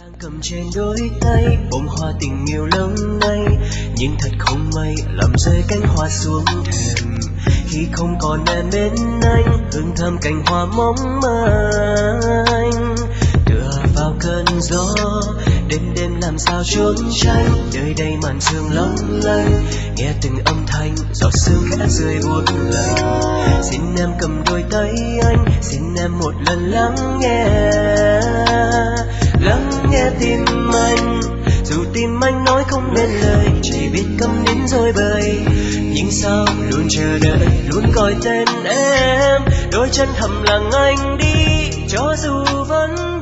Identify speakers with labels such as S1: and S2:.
S1: cầm trên đôi tay bông hoa tình yêu lâu nay, nhưng thật không may làm rơi cánh hoa xuống thềm. Khi không còn em bên anh, hương thơm cành hoa mong manh. Tựa vào cơn gió, đêm đêm làm sao trốn tránh. Nơi đây màn sương long lanh, nghe từng âm thanh giọt sương khẽ rơi buốt lạnh. Xin em cầm đôi tay anh, xin em một lần lắng nghe tim anh. Dù tim anh nói không nên lời, chỉ biết câm nín rồi bời. Nhưng sao luôn chờ đợi, luôn gọi tên em. Đôi chân thầm lặng anh đi, cho dù vẫn